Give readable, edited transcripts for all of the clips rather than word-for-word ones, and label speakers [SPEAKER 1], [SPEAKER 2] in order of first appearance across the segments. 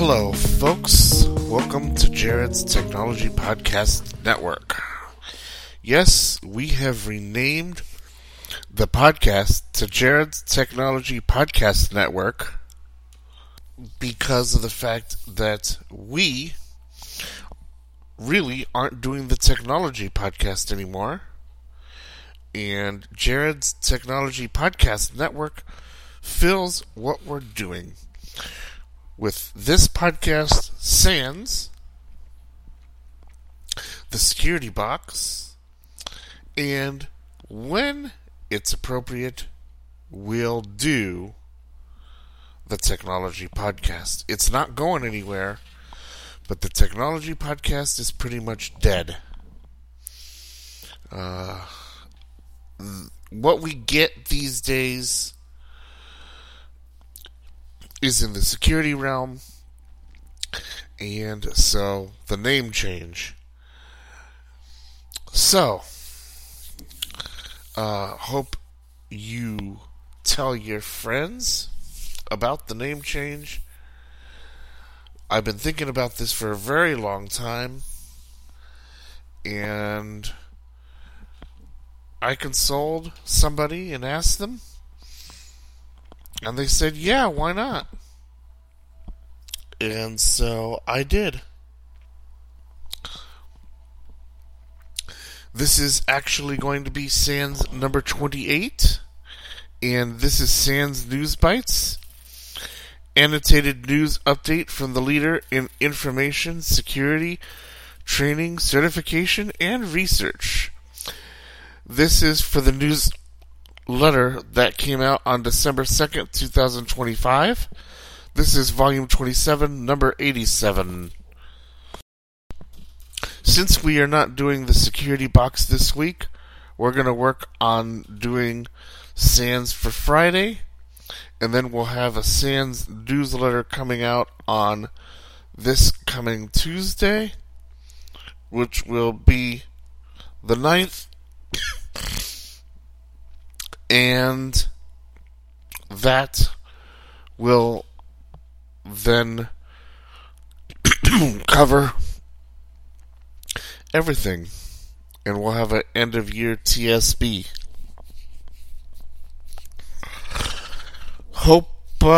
[SPEAKER 1] Hello, folks. Welcome to Jared's Technology Podcast Network. Yes, we have renamed the podcast to Jared's Technology Podcast Network because of the fact that we really aren't doing the technology podcast anymore. And Jared's Technology Podcast Network fills what we're doing. With this podcast, Sans, the Security Box, and when it's appropriate, we'll do the Technology Podcast. It's not going anywhere, but the Technology Podcast is pretty much dead. What we get these days is in the security realm, and so the name change. So, hope you tell your friends about the name change. I've been thinking about this for a very long time, and I consoled somebody and asked them, and they said, yeah, why not? And so I did. This is actually going to be Sans number 28, and this is Sans News Bites, annotated news update from the leader in information security, training, certification, and research. This is for the newsletter that came out on December 2nd, 2025. This is volume 27, number 87. Since we are not doing the security box this week, we're going to work on doing Sans for Friday, and then we'll have a Sans newsletter coming out on this coming Tuesday, which will be the 9th. And that will then cover everything. And we'll have an end of year TSB. Hope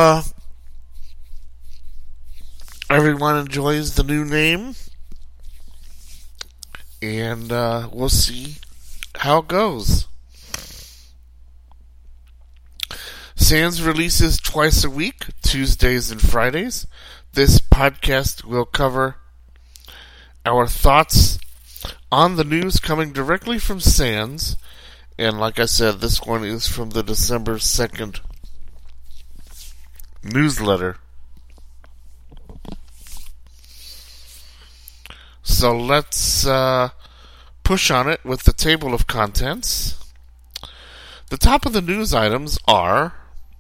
[SPEAKER 1] everyone enjoys the new name. And we'll see how it goes. Sans releases twice a week, Tuesdays and Fridays. This podcast will cover our thoughts on the news coming directly from Sans. And like I said, this one is from the December 2nd newsletter. So let's push on it with the table of contents. The top of the news items are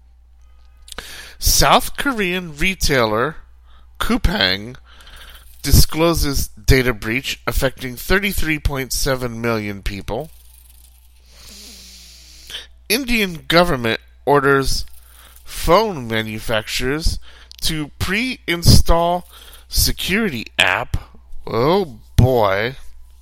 [SPEAKER 1] South Korean retailer Coupang discloses data breach affecting 33.7 million people. Indian government orders phone manufacturers to pre-install security app. Oh boy.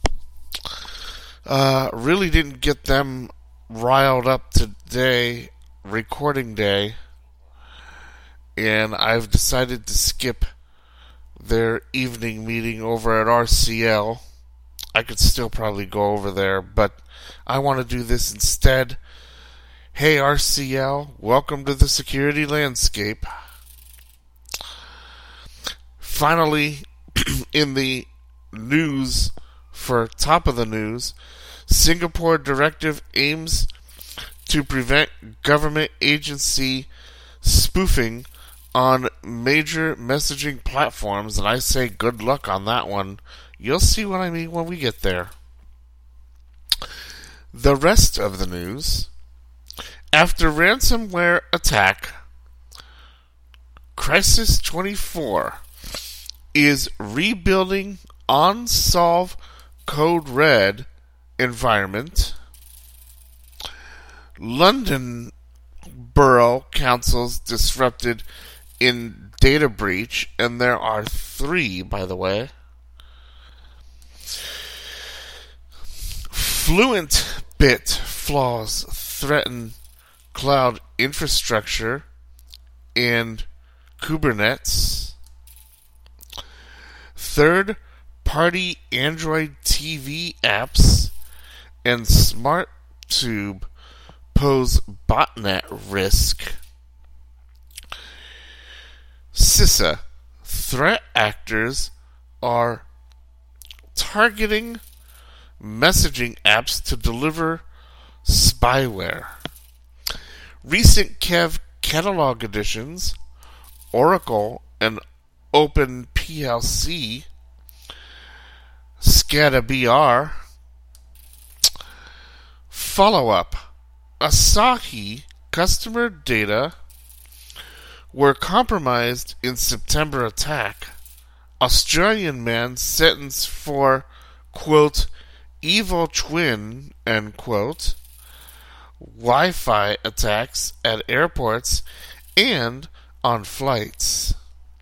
[SPEAKER 1] Really didn't get them riled up today, recording day. And I've decided to skip their evening meeting over at RCL. I could still probably go over there, but I want to do this instead. Hey RCL, welcome to the security landscape. Finally, in the news, for top of the news, Singapore directive aims to prevent government agency spoofing on major messaging platforms, and I say good luck on that one. You'll see what I mean when we get there. The rest of the news. After ransomware attack, Crisis 24 is rebuilding on-solve Code Red environment. London Borough Council's disrupted in data breach, and there are 3, by the way. FluentBit flaws threaten cloud infrastructure and Kubernetes. Third-party Android TV apps and SmartTube pose botnet risk. CISA, threat actors are targeting messaging apps to deliver spyware. Recent catalog additions, Oracle and OpenPLC, SCADA BR. Follow-up, Asahi customer data were compromised in September attack. Australian man sentenced for, quote, evil twin, end quote, Wi-Fi attacks at airports and on flights.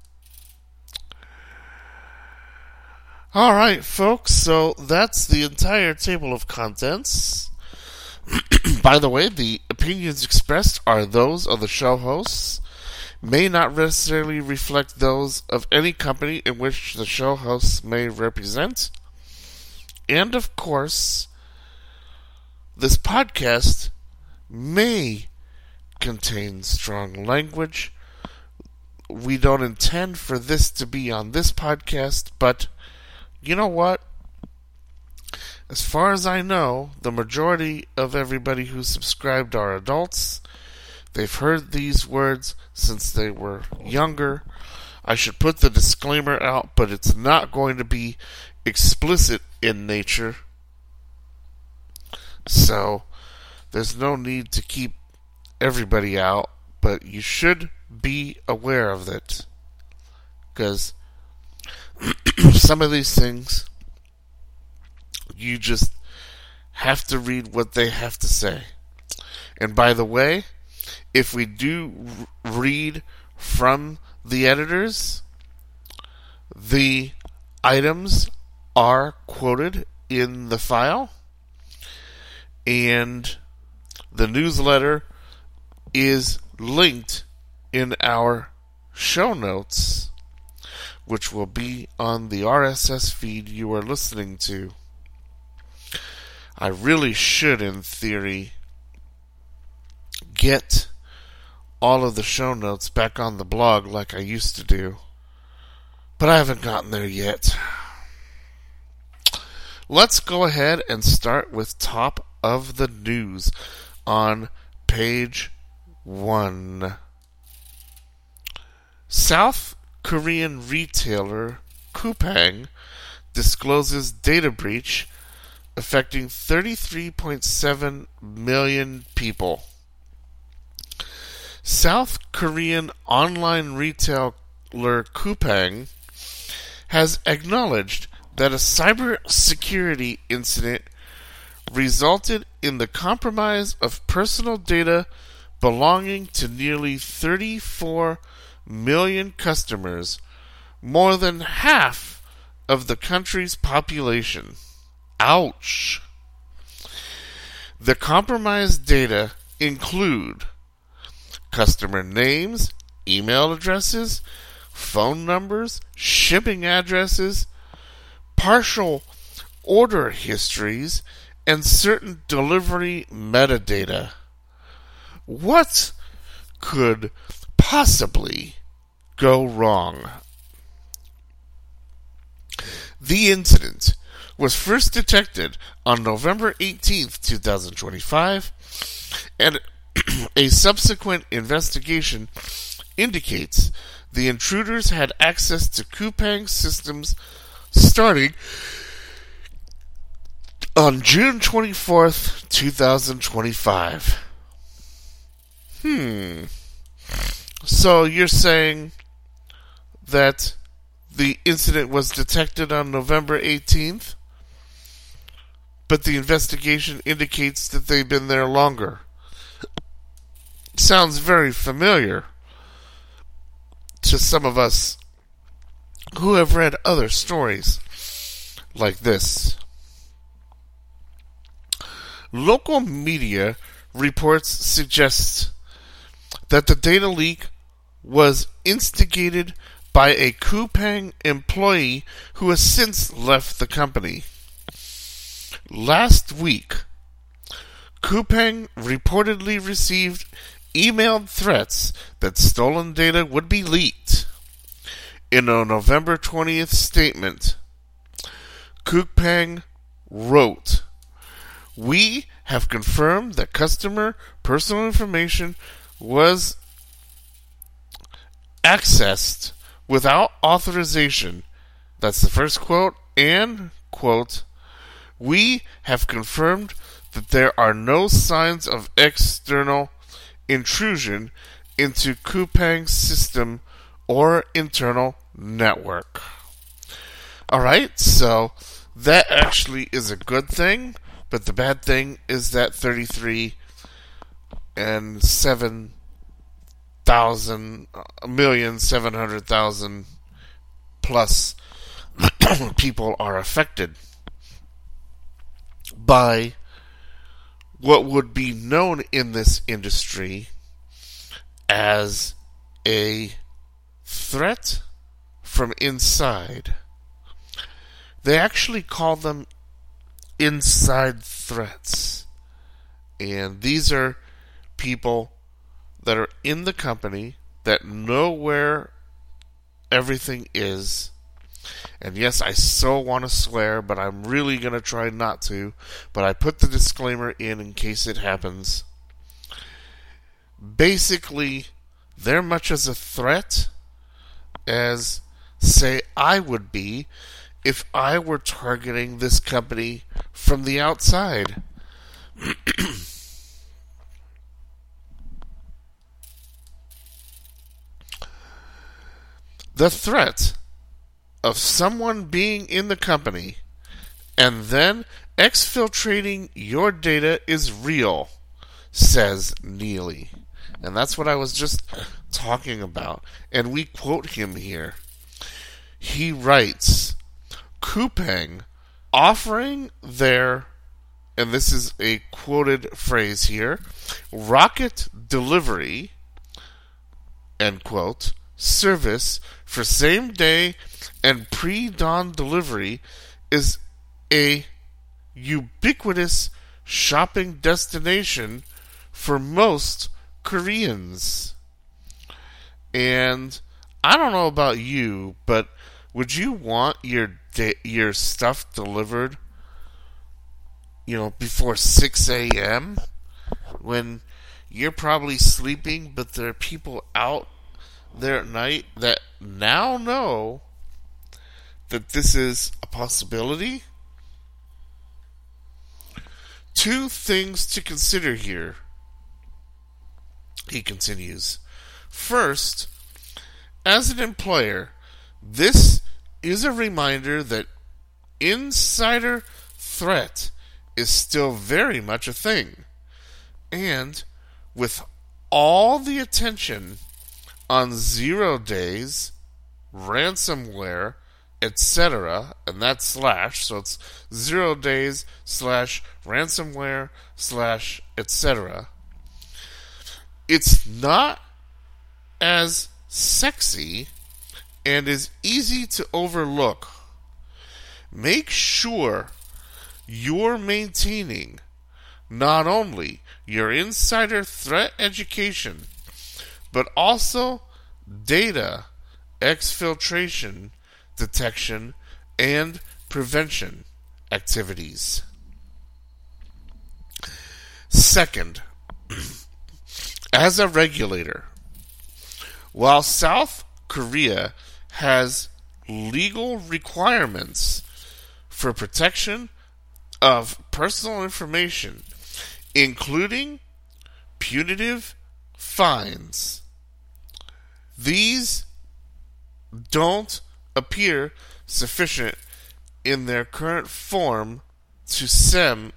[SPEAKER 1] Alright, folks, so that's the entire table of contents. By the way, the opinions expressed are those of the show hosts, may not necessarily reflect those of any company in which the show hosts may represent. And of course, this podcast may contain strong language. We don't intend for this to be on this podcast, but you know what? As far as I know, the majority of everybody who subscribed are adults. They've heard these words since they were younger. I should put the disclaimer out, but it's not going to be explicit in nature. So, there's no need to keep everybody out, but you should be aware of it. Because some of these things, you just have to read what they have to say. And by the way, if we do read from the editors, the items are quoted in the file, and the newsletter is linked in our show notes, which will be on the RSS feed you are listening to. I really should, in theory, get all of the show notes back on the blog like I used to do, but I haven't gotten there yet. Let's go ahead and start with top of the news on page 1. South Korean retailer Coupang discloses data breach affecting 33.7 million people. South Korean online retailer Coupang has acknowledged that a cybersecurity incident resulted in the compromise of personal data belonging to nearly 34 million customers, more than half of the country's population. Ouch! The compromised data include customer names, email addresses, phone numbers, shipping addresses, partial order histories, and certain delivery metadata. What could possibly go wrong? The incident was first detected on November 18th, 2025, and a subsequent investigation indicates the intruders had access to Coupang systems starting on June 24th, 2025. So you're saying that the incident was detected on November 18th, but the investigation indicates that they've been there longer. Sounds very familiar to some of us who have read other stories like this. Local media reports suggest that the data leak was instigated by a Coupang employee who has since left the company. Last week, Coupang reportedly received emailed threats that stolen data would be leaked. In a November 20th statement, Coupang wrote, "We have confirmed that customer personal information was accessed without authorization." That's the first quote. And, quote, "We have confirmed that there are no signs of external intrusion into Coupang's system or internal network." Alright, so that actually is a good thing, but the bad thing is that 33,700,000 plus people are affected by what would be known in this industry as a threat from inside. They actually call them inside threats. And these are people that are in the company that know where everything is. And yes, I so want to swear, but I'm really going to try not to. But I put the disclaimer in case it happens. Basically, they're much as a threat as, say, I would be if I were targeting this company from the outside. The threat of someone being in the company and then exfiltrating your data is real, says Neely. And that's what I was just talking about. And we quote him here. He writes, "Coupang offering their," and this is a quoted phrase here, "rocket delivery," end quote, "service for same day and pre-dawn delivery is a ubiquitous shopping destination for most Koreans." And I don't know about you, but would you want your stuff delivered, before 6 a.m. when you're probably sleeping, but there are people out there at night that now know that this is a possibility? Two things to consider here, he continues. First, as an employer, this is a reminder that insider threat is still very much a thing. And with all the attention on 0 days, ransomware, etc., and that's slash, so it's 0 days / ransomware / etc., it's not as sexy and is easy to overlook. Make sure you're maintaining not only your insider threat education, but also data exfiltration, detection, and prevention activities. Second, as a regulator, while South Korea has legal requirements for protection of personal information, including punitive fines, these don't appear sufficient in their current form to stem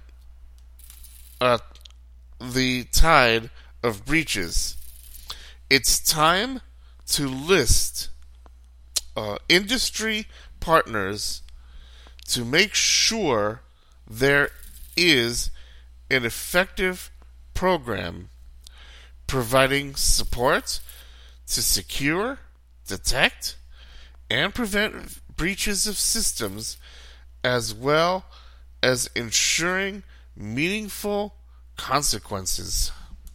[SPEAKER 1] the tide of breaches. It's time to list industry partners to make sure there is an effective program providing support to secure, detect, and prevent breaches of systems, as well as ensuring meaningful consequences.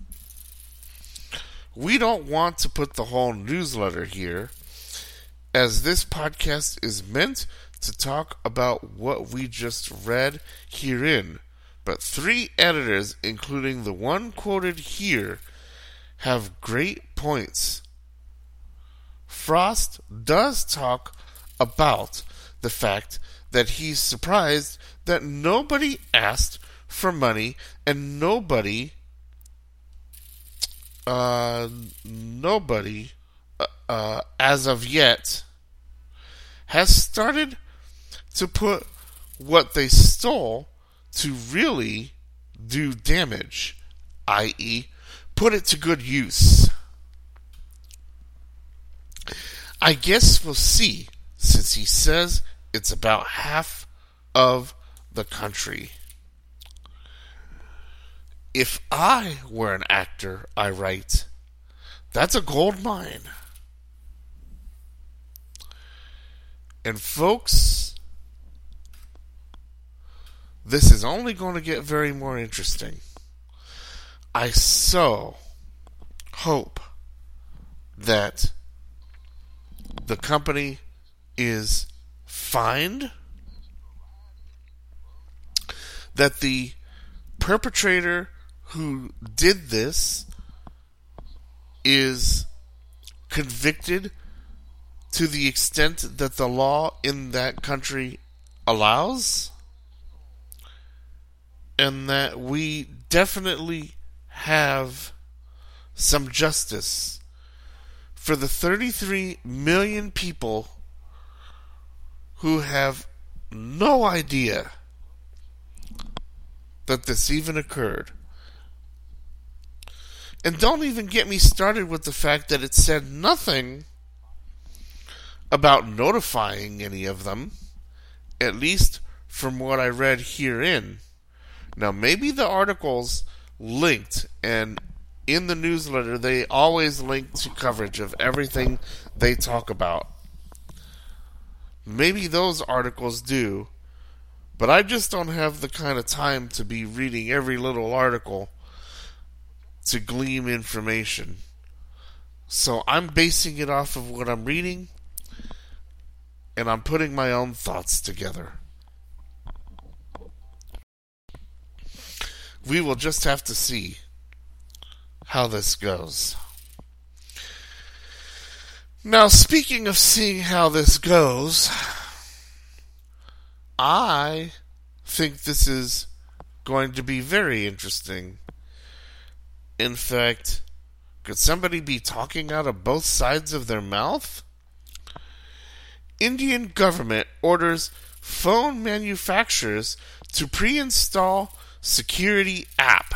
[SPEAKER 1] We don't want to put the whole newsletter here, as this podcast is meant to talk about what we just read herein, but 3 editors, including the one quoted here, have great points. Frost does talk about the fact that he's surprised that nobody asked for money and nobody as of yet has started to put what they stole to really do damage, i.e., put it to good use. I guess we'll see, since he says it's about half of the country. If I were an actor, I write, that's a gold mine. And folks, this is only going to get very more interesting. I so hope that the company is fined, that the perpetrator who did this is convicted to the extent that the law in that country allows, and that we definitely have some justice for the 33 million people who have no idea that this even occurred. And don't even get me started with the fact that it said nothing about notifying any of them, at least from what I read herein. Now, maybe the articles linked, and in the newsletter they always link to coverage of everything they talk about. Maybe those articles do, but I just don't have the kind of time to be reading every little article to glean information. So I'm basing it off of what I'm reading, and I'm putting my own thoughts together. We will just have to see how this goes. Now, speaking of seeing how this goes, I think this is going to be very interesting. In fact, could somebody be talking out of both sides of their mouth? Indian government orders phone manufacturers to pre-install security app.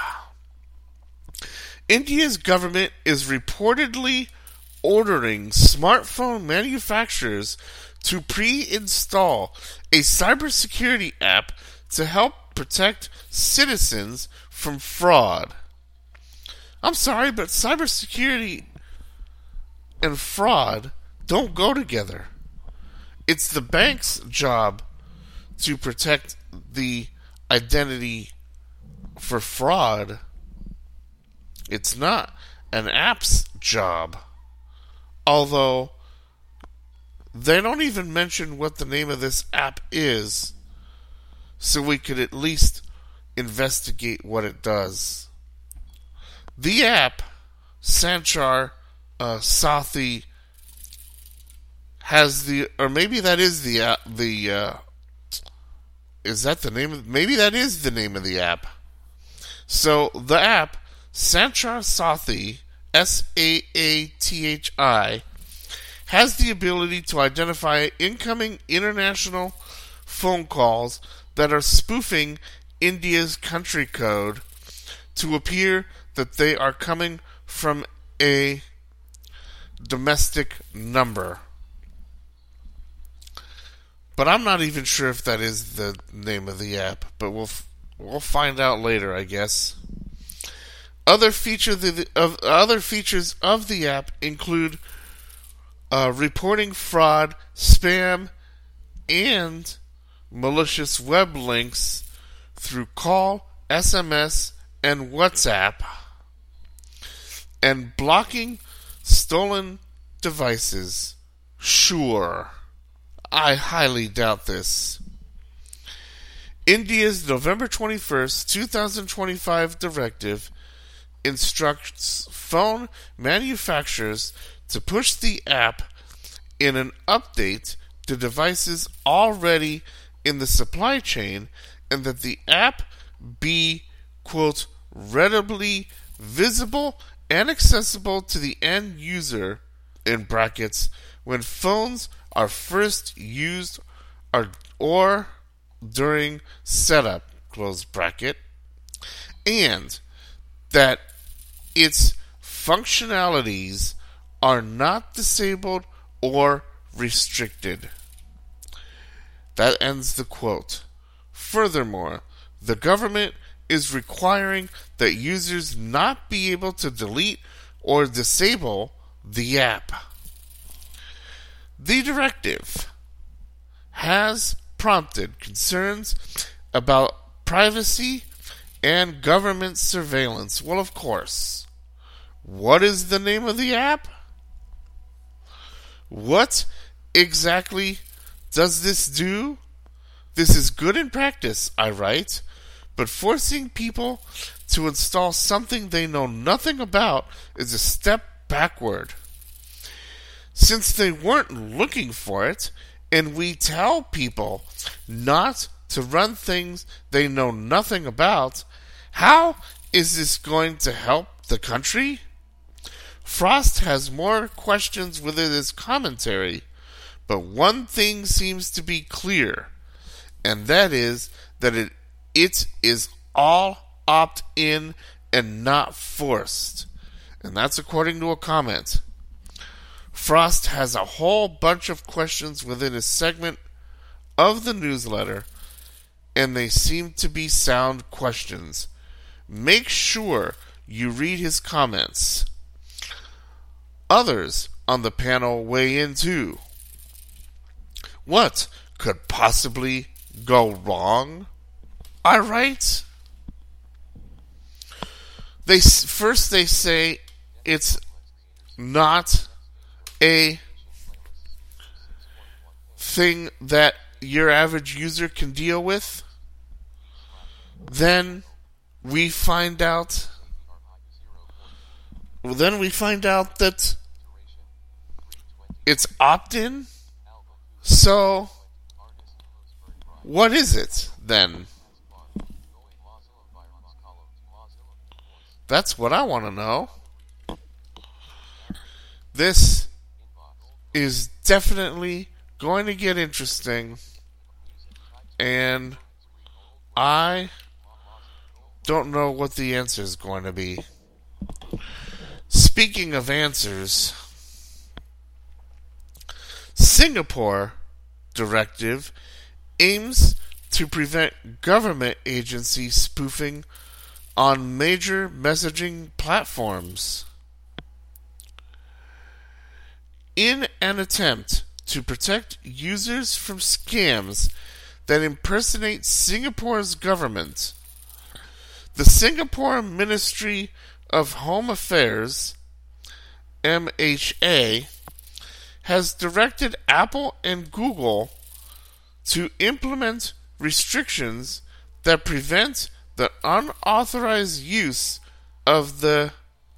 [SPEAKER 1] India's government is reportedly ordering smartphone manufacturers to pre-install a cybersecurity app to help protect citizens from fraud. I'm sorry, but cybersecurity and fraud don't go together. It's the bank's job to protect the identity for fraud. It's not an app's job. Although, they don't even mention what the name of this app is, so we could at least investigate what it does. The app, Sanchar Sathi, has the, or maybe that is is that the name of, maybe that is the name of the app. So the app, Sanchar Sathi, Saathi, has the ability to identify incoming international phone calls that are spoofing India's country code to appear that they are coming from a domestic number. But I'm not even sure if that is the name of the app, but we'll find out later, I guess. Other features of the app include reporting fraud, spam, and malicious web links through call, SMS, and WhatsApp, and blocking stolen devices. Sure, I highly doubt this. India's November 21st, 2025 directive instructs phone manufacturers to push the app in an update to devices already in the supply chain, and that the app be, quote, readily visible and accessible to the end user, in brackets, when phones are first used or during setup, close bracket, and that its functionalities are not disabled or restricted. That ends the quote. Furthermore, the government is requiring that users not be able to delete or disable the app. The directive has prompted concerns about privacy and government surveillance. Well, of course. What is the name of the app? What exactly does this do? This is good in practice, I write, but forcing people to install something they know nothing about is a step backward. Since they weren't looking for it, and we tell people not to run things they know nothing about, how is this going to help the country? Frost has more questions within his commentary, but one thing seems to be clear, and that is that it is all opt-in and not forced. And that's according to a comment. Frost has a whole bunch of questions within his segment of the newsletter, and they seem to be sound questions. Make sure you read his comments. Others on the panel weigh in too. What could possibly go wrong? I write. They say it's not a thing that your average user can deal with. Then we find out that it's opt-in. So what is it then? That's what I want to know. This is definitely going to get interesting, and I don't know what the answer is going to be. Speaking of answers, Singapore directive aims to prevent government agency spoofing on major messaging platforms. In an attempt to protect users from scams that impersonate Singapore's government, the Singapore Ministry of Home Affairs, MHA, has directed Apple and Google to implement restrictions that prevent the unauthorized use of the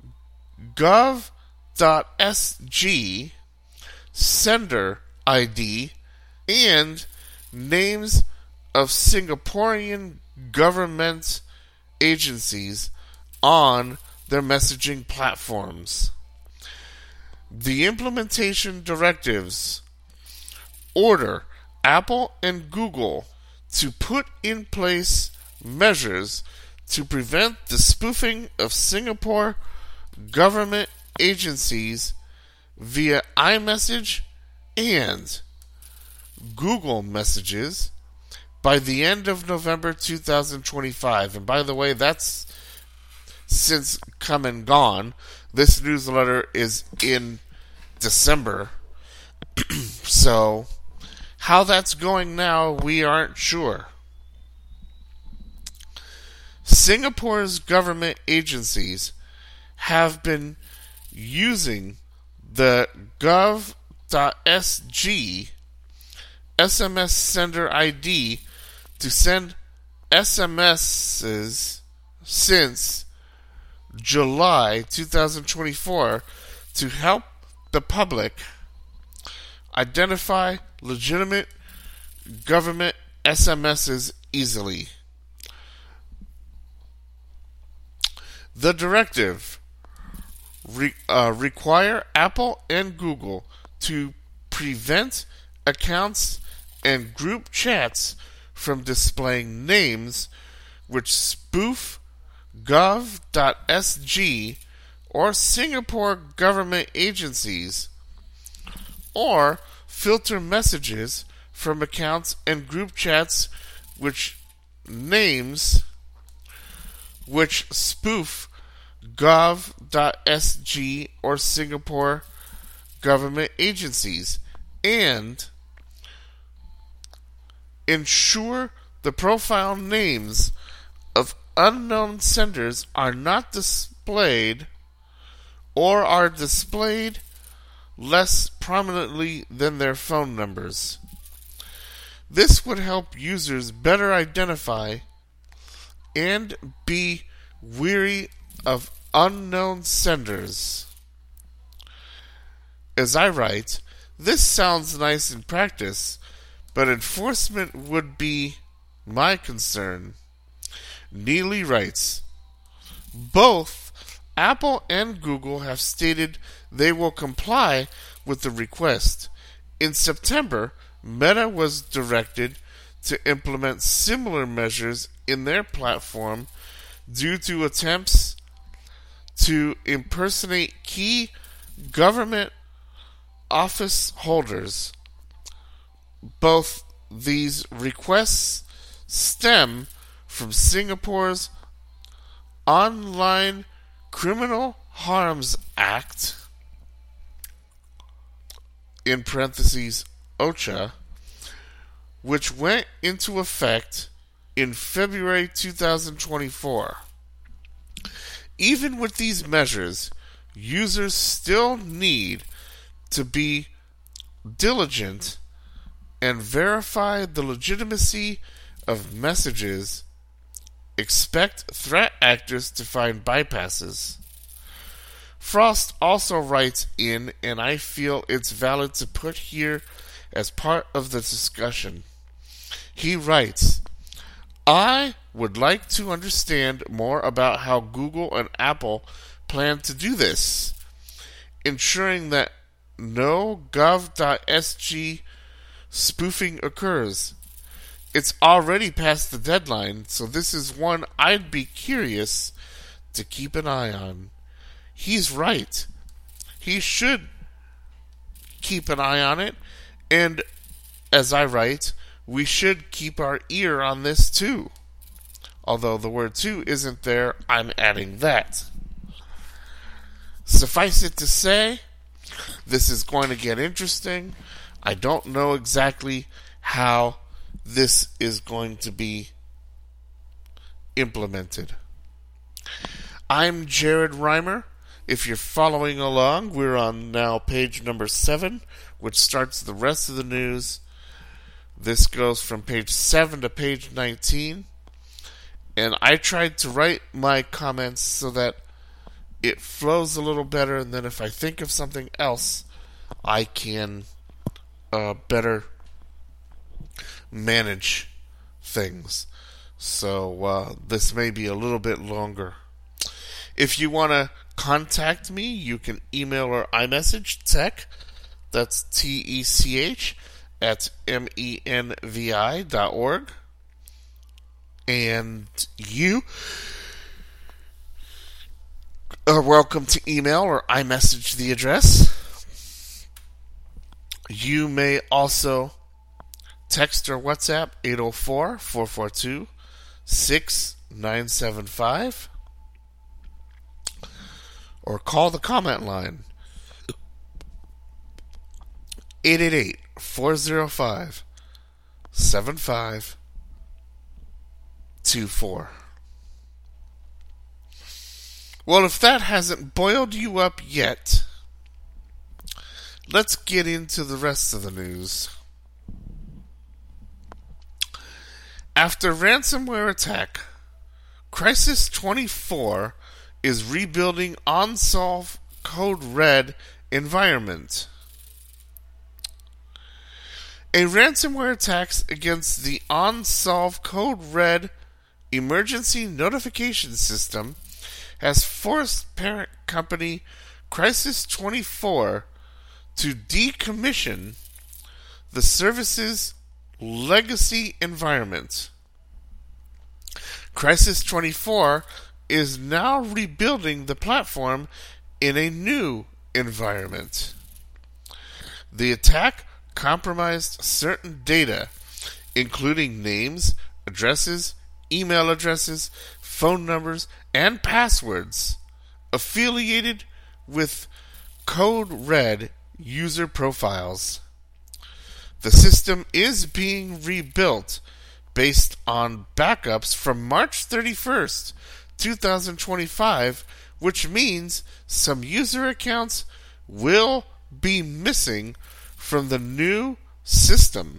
[SPEAKER 1] gov.sg sender ID and names of Singaporean government agencies on their messaging platforms. The implementation directives order Apple and Google to put in place measures to prevent the spoofing of Singapore government agencies via iMessage and Google Messages by the end of November 2025. And by the way, that's since come and gone. This newsletter is in December. So, how that's going now, we aren't sure. Singapore's government agencies have been using the gov.sg SMS sender ID to send SMSs since July 2024 to help the public identify legitimate government SMSs easily. The directive require Apple and Google to prevent accounts and group chats from displaying names which spoof gov.sg or Singapore government agencies, or filter messages from accounts and group chats which spoof gov.sg or Singapore government agencies, and ensure the profile names of unknown senders are not displayed or are displayed less prominently than their phone numbers. This would help users better identify and be wary of unknown senders. As I write, this sounds nice in practice, but enforcement would be my concern. Neely writes, both Apple and Google have stated they will comply with the request. In September, Meta was directed to implement similar measures in their platform due to attempts to impersonate key government office holders. Both these requests stem from Singapore's Online Criminal Harms Act, in parentheses OCHA, which went into effect in February 2024. Even with these measures, users still need to be diligent and verify the legitimacy of messages. Expect threat actors to find bypasses. Frost also writes in, and I feel it's valid to put here as part of the discussion. He writes, I would like to understand more about how Google and Apple plan to do this, ensuring that no gov.sg spoofing occurs. It's already past the deadline, so this is one I'd be curious to keep an eye on. He's right. He should keep an eye on it, and as I write, we should keep our ear on this too. Although the word too isn't there, I'm adding that. Suffice it to say, this is going to get interesting. I don't know exactly how this is going to be implemented. I'm Jared Reimer. If you're following along, we're on now page number 7, which starts the rest of the news. This goes from page 7 to page 19. And I tried to write my comments so that it flows a little better, and then if I think of something else, I can better manage things. So this may be a little bit longer. If you want to contact me, you can email or iMessage tech, that's TECH, at menvi.org. And you are welcome to email or iMessage the address. You may also text or WhatsApp 804-442-6975 or call the comment line 888-405-7524. Well, if that hasn't boiled you up yet, let's get into the rest of the news. After ransomware attack, Crysis 24 is rebuilding OnSolve Code Red environment. A ransomware attack against the OnSolve Code Red emergency notification system has forced parent company Crysis 24 to decommission the service's legacy environment. Crysis 24 is now rebuilding the platform in a new environment. The attack compromised certain data, including names, addresses, email addresses, phone numbers, and passwords affiliated with Code Red user profiles. The system is being rebuilt based on backups from March 31st, 2025, which means some user accounts will be missing from the new system.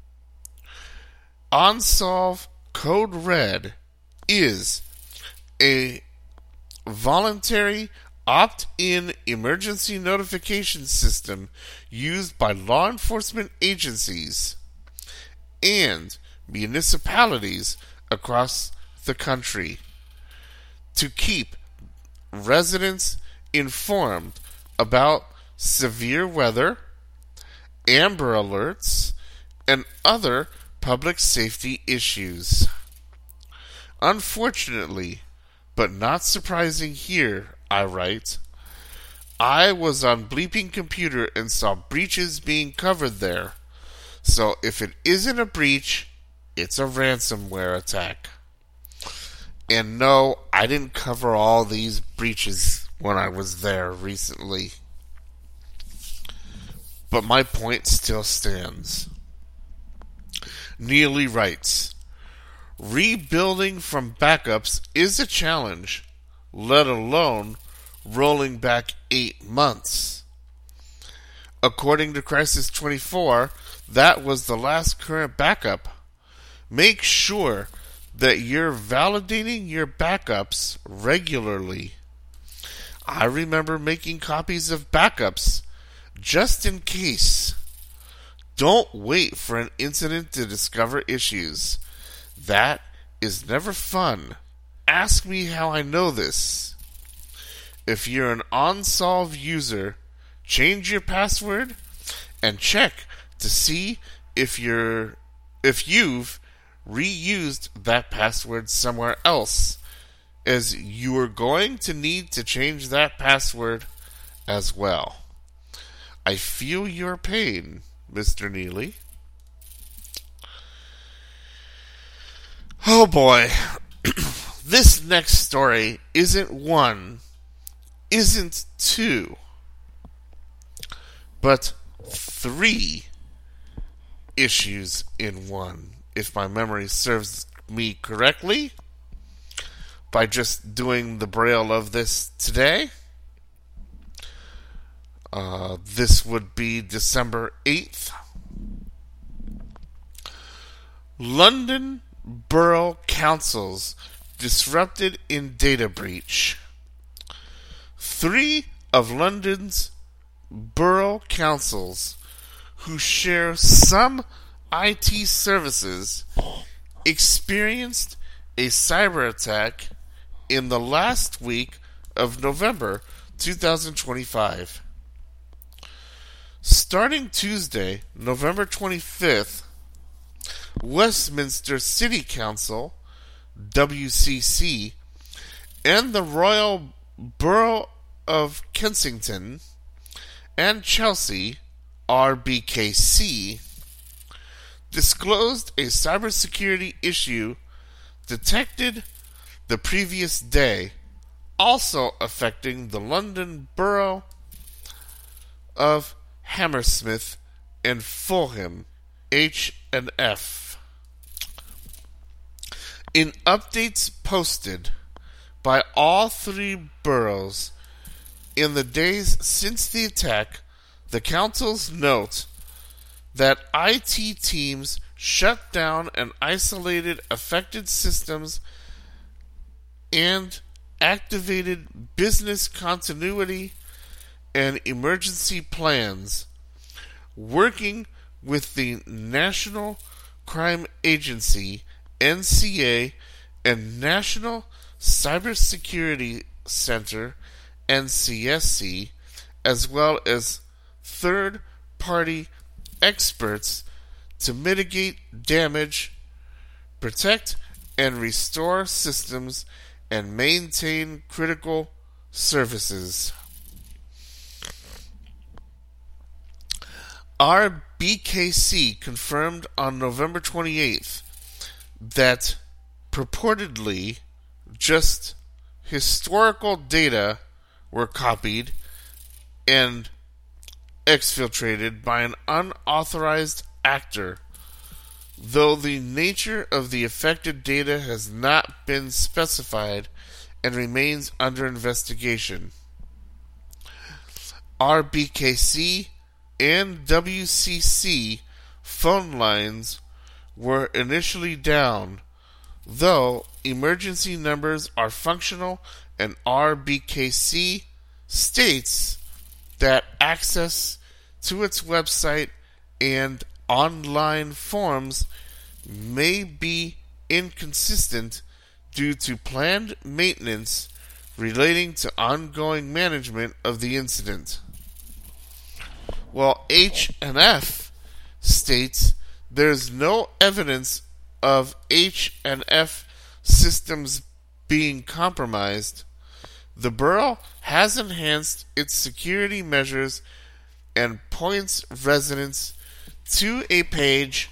[SPEAKER 1] OnSolve Code Red is a voluntary opt-in emergency notification system used by law enforcement agencies and municipalities across the country to keep residents informed about severe weather, Amber Alerts, and other public safety issues. Unfortunately, but not surprising here, I write, I was on Bleeping Computer and saw breaches being covered there. So if it isn't a breach, it's a ransomware attack. And no, I didn't cover all these breaches when I was there recently. But my point still stands. Neely writes, rebuilding from backups is a challenge, let alone rolling back 8 months. According to Crysis 24, that was the last current backup. Make sure that you're validating your backups regularly. I remember making copies of backups just in case. Don't wait for an incident to discover issues. That is never fun. Ask me how I know this. If you're an OnSolve user, change your password and check to see if you've reused that password somewhere else, as you are going to need to change that password as well. I feel your pain, Mr. Neely. Oh boy. This next story isn't one, isn't two, but 3 issues in one, if my memory serves me correctly, by just doing the braille of this today. This would be December 8th. London Borough Councils disrupted in data breach. 3 of London's borough councils who share some IT services experienced a cyber attack in the last week of November 2025. Starting Tuesday, November 25th, Westminster City Council, WCC, and the Royal Borough of Kensington and Chelsea, RBKC, disclosed a cybersecurity issue detected the previous day, also affecting the London Borough of Hammersmith and Fulham, H&F. In updates posted by all three boroughs in the days since the attack, the councils note that IT teams shut down and isolated affected systems and activated business continuity and emergency plans, working with the National Crime Agency, NCA, and National Cybersecurity Center, NCSC, as well as third-party experts to mitigate damage, protect and restore systems, and maintain critical services. RBKC confirmed on November 28th that purportedly just historical data were copied and exfiltrated by an unauthorized actor, though the nature of the affected data has not been specified and remains under investigation. RBKC and WCC phone lines were initially down, though emergency numbers are functional, and RBKC states that access to its website and online forms may be inconsistent due to planned maintenance relating to ongoing management of the incident. While H&F states there's no evidence of H&F systems being compromised, the borough has enhanced its security measures and points residents to a page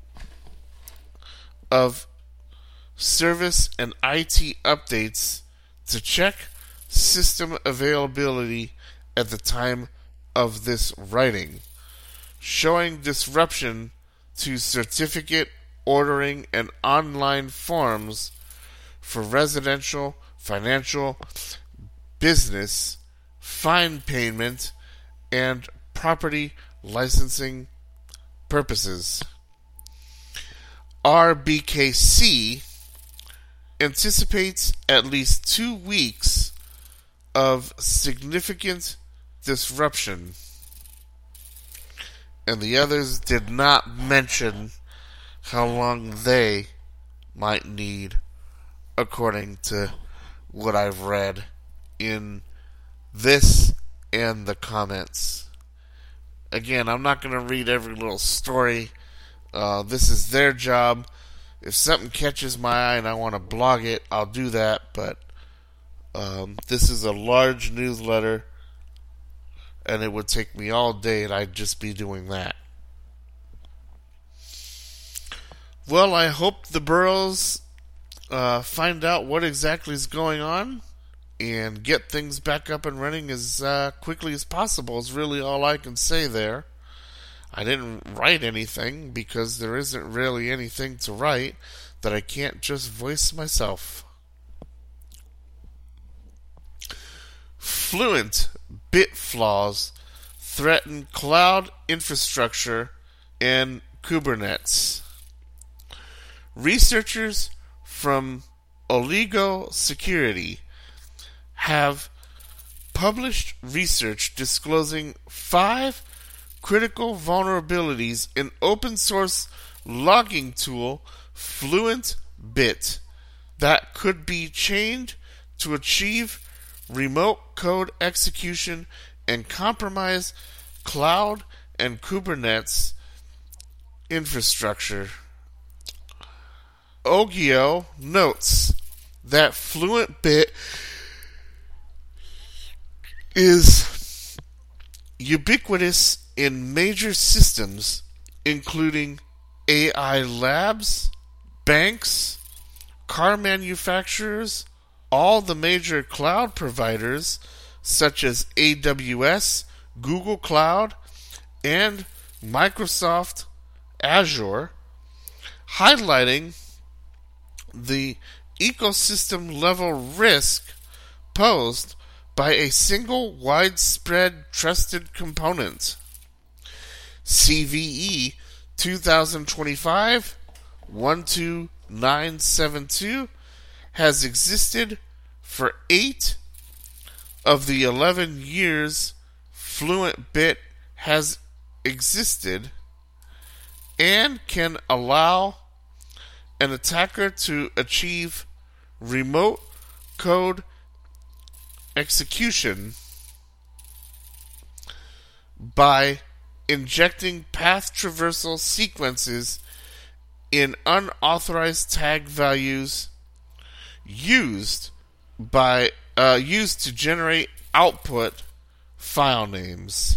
[SPEAKER 1] of service and IT updates to check system availability at the time of this writing, showing disruption to certificate ordering and online forms for residential, financial, business, fine payment, and property licensing purposes. RBKC anticipates at least 2 weeks of significant disruption, and the others did not mention how long they might need, according to what I've read in this and the comments. Again, I'm not going to read every little story. This is their job. If something catches my eye and I want to blog it, I'll do that, but this is a large newsletter, and it would take me all day, and I'd just be doing that. Well, I hope the boroughs find out what exactly is going on and get things back up and running as quickly as possible is really all I can say there. I didn't write anything because there isn't really anything to write that I can't just voice myself. Fluent bit flaws threaten cloud infrastructure and Kubernetes. Researchers from Oligo Security have published research disclosing 5 critical vulnerabilities in open source logging tool FluentBit that could be chained to achieve remote code execution and compromise cloud and Kubernetes infrastructure. Ogio notes that FluentBit is ubiquitous in major systems including AI labs, banks, car manufacturers, all the major cloud providers such as AWS, Google Cloud, and Microsoft Azure, highlighting the ecosystem level risk posed by a single widespread trusted component. CVE 2025 12972 has existed for 8 of the 11 years FluentBit has existed, and can allow an attacker to achieve remote code execution by injecting path traversal sequences in unauthorized tag values used to generate output file names.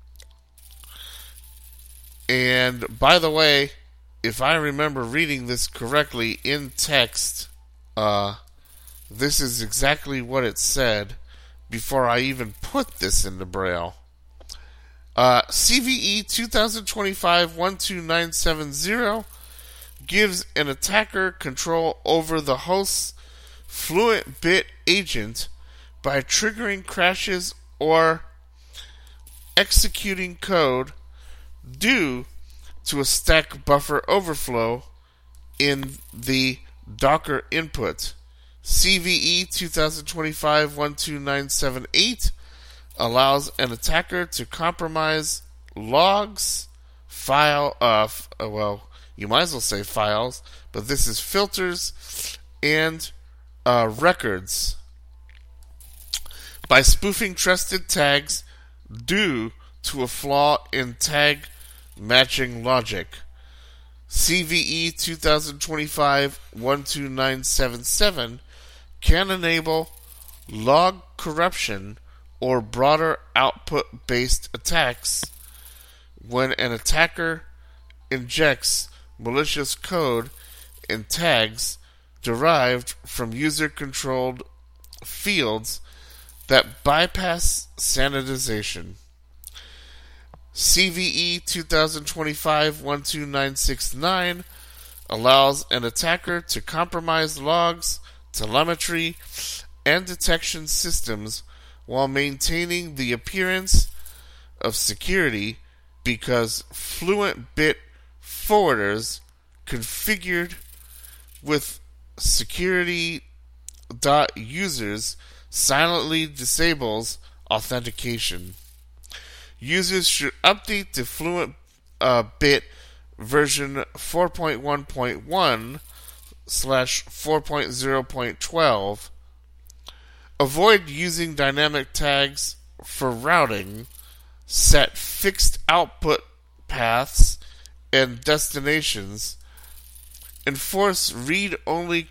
[SPEAKER 1] And by the way, if I remember reading this correctly in text, this is exactly what it said before I even put this into Braille. CVE 2025 12970 gives an attacker control over the host's FluentBit agent by triggering crashes or executing code due to a stack buffer overflow in the Docker input. CVE 2025 12978 allows an attacker to compromise logs, you might as well say files, but this is filters and records by spoofing trusted tags due to a flaw in tag matching logic. CVE 2025 12977 can enable log corruption or broader output-based attacks when an attacker injects malicious code in tags derived from user-controlled fields that bypass sanitization. CVE 2025 12969 allows an attacker to compromise logs, telemetry, and detection systems while maintaining the appearance of security because FluentBit forwarders configured with security.users silently disables authentication. Users should update to FluentBit version 4.1.1/4.0.12. Avoid using dynamic tags for routing. Set fixed output paths and destinations. Enforce read-only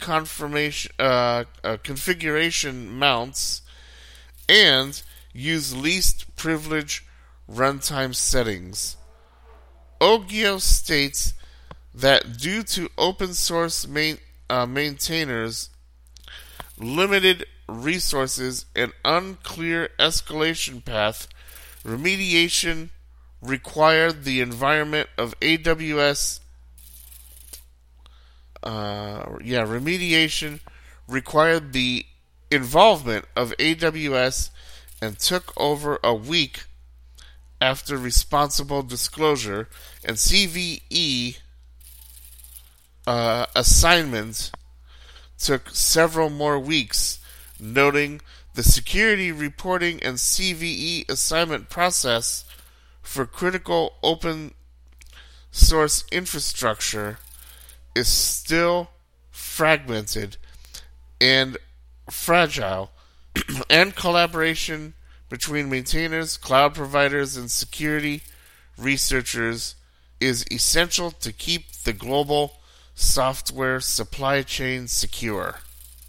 [SPEAKER 1] configuration mounts. And use least privilege runtime settings. Ogio states that due to open source maintainers' limited resources and unclear escalation path, remediation required the environment of AWS. Remediation required the involvement of AWS and took over a week after responsible disclosure, and CVE assignment took several more weeks, noting the security reporting and CVE assignment process for critical open source infrastructure is still fragmented and fragile, and collaboration between maintainers, cloud providers, and security researchers is essential to keep the global software supply chain secure.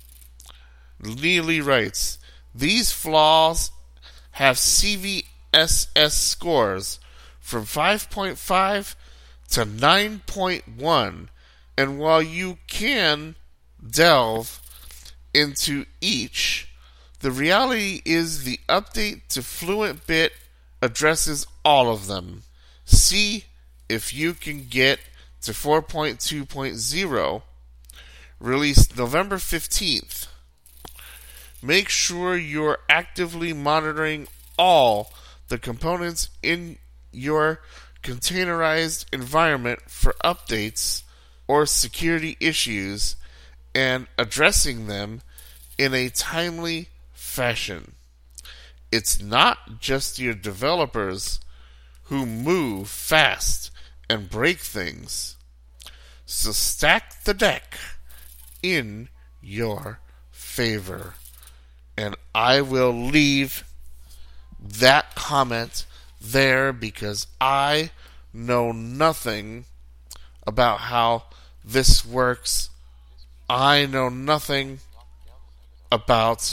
[SPEAKER 1] Neely writes, these flaws have CVSS scores from 5.5 to 9.1. And while you can delve into each, the reality is the update to FluentBit addresses all of them. See if you can get to 4.2.0, released November 15th. Make sure you're actively monitoring all the components in your containerized environment for updates or security issues and addressing them in a timely fashion. It's not just your developers who move fast and break things. So stack the deck in your favor. And I will leave that comment there because I know nothing about how this works. I know nothing about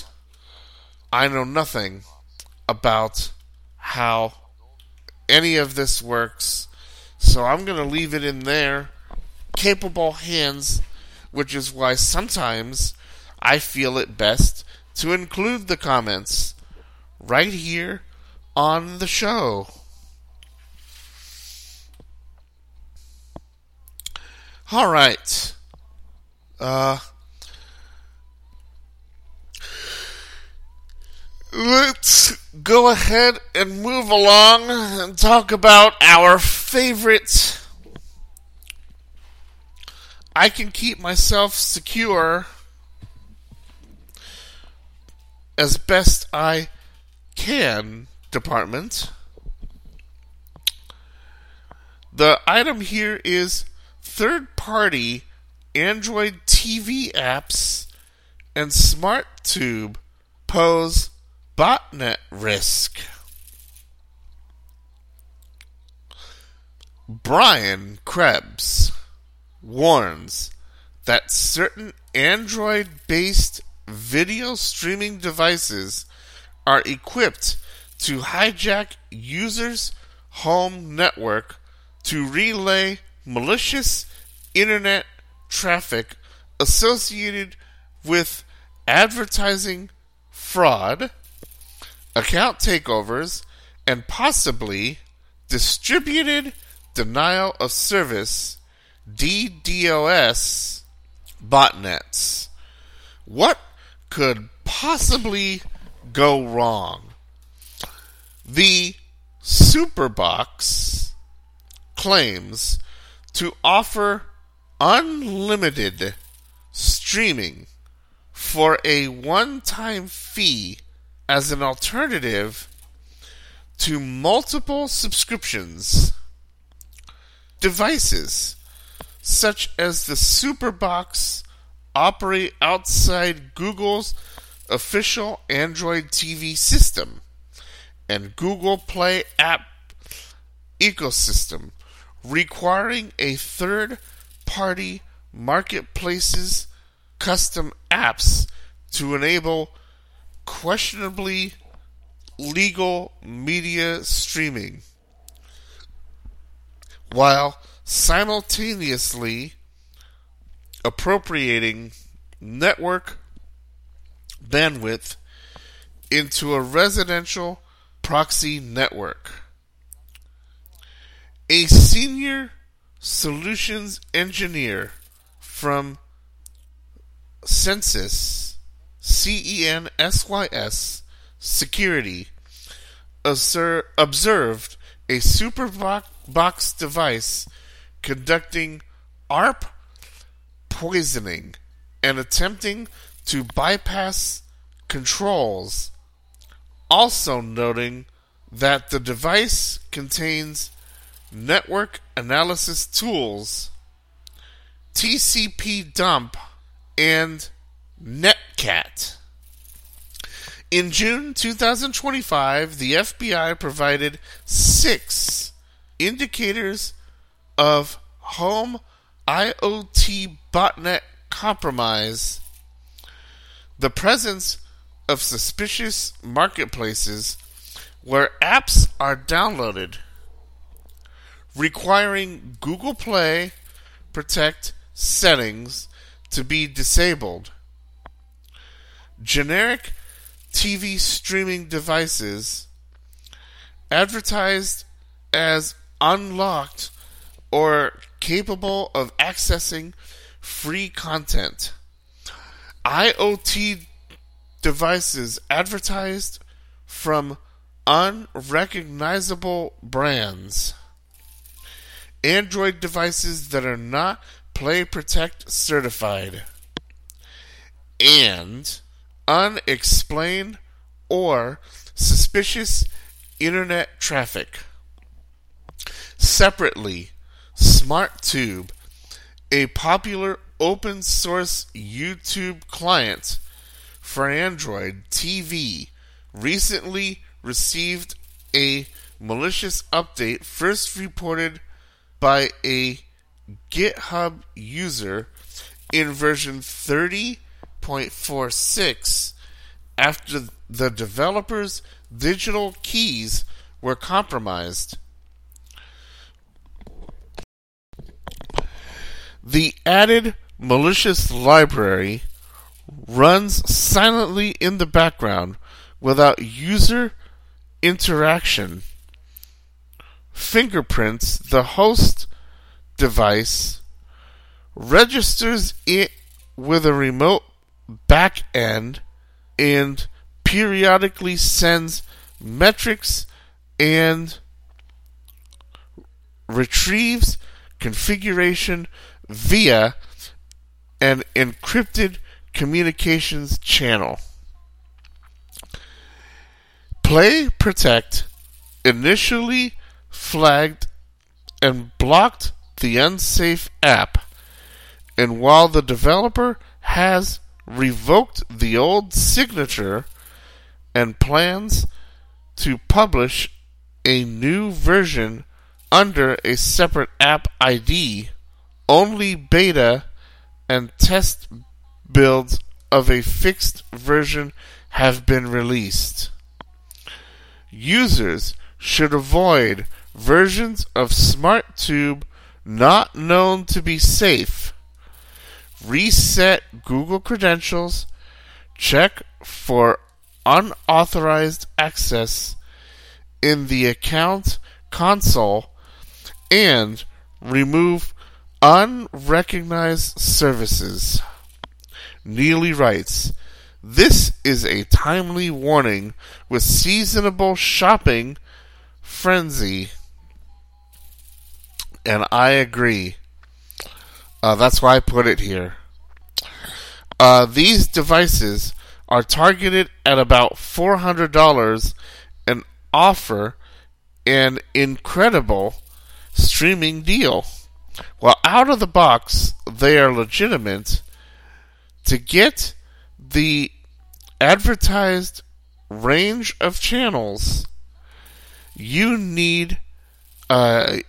[SPEAKER 1] how any of this works. So I'm going to leave it in their capable hands, which is why sometimes I feel it best to include the comments right here on the show. All right. Let's go ahead and move along and talk about our favorite I can keep myself secure as best I can department. The item here is third-party Android TV apps and SmartTube pose botnet risk. Brian Krebs warns that certain Android-based video streaming devices are equipped to hijack users' home network to relay malicious internet traffic associated with advertising fraud, account takeovers, and possibly distributed denial of service DDoS botnets. What could possibly go wrong? The Superbox claims to offer unlimited streaming for a one-time fee as an alternative to multiple subscriptions. Devices such as the Superbox operate outside Google's official Android TV system and Google Play app ecosystem, requiring a third-party marketplace's custom apps to enable questionably legal media streaming, while simultaneously appropriating network bandwidth into a residential proxy network. A senior solutions engineer from Censys, CENSYS Security, observed a Superbox device conducting ARP poisoning and attempting to bypass controls, also noting that the device contains network analysis tools, TCP dump, and Netcat. In June 2025, the FBI provided 6 indicators of home IoT botnet compromise, the presence of suspicious marketplaces where apps are downloaded, requiring Google Play Protect settings to be disabled. Generic TV streaming devices advertised as unlocked or capable of accessing free content. IoT devices advertised from unrecognizable brands. Android devices that are not Play Protect certified. And unexplained or suspicious internet traffic. Separately, SmartTube, a popular open source YouTube client for Android TV, recently received a malicious update first reported by a GitHub user in version 30.46 after the developer's digital keys were compromised. The added malicious library runs silently in the background without user interaction, fingerprints the host device, registers it with a remote backend, and periodically sends metrics and retrieves configuration via an encrypted communications channel. Play Protect initially flagged and blocked the unsafe app, and while the developer has revoked the old signature and plans to publish a new version under a separate app ID, only beta and test builds of a fixed version have been released. Users should avoid versions of SmartTube not known to be safe. Reset Google credentials, check for unauthorized access in the account console, and remove unrecognized services. Neely writes, "This is a timely warning with seasonable shopping frenzy." And I agree. That's why I put it here. These devices are targeted at about $400 and offer an incredible streaming deal. While out of the box, they are legitimate. To get the advertised range of channels, you need add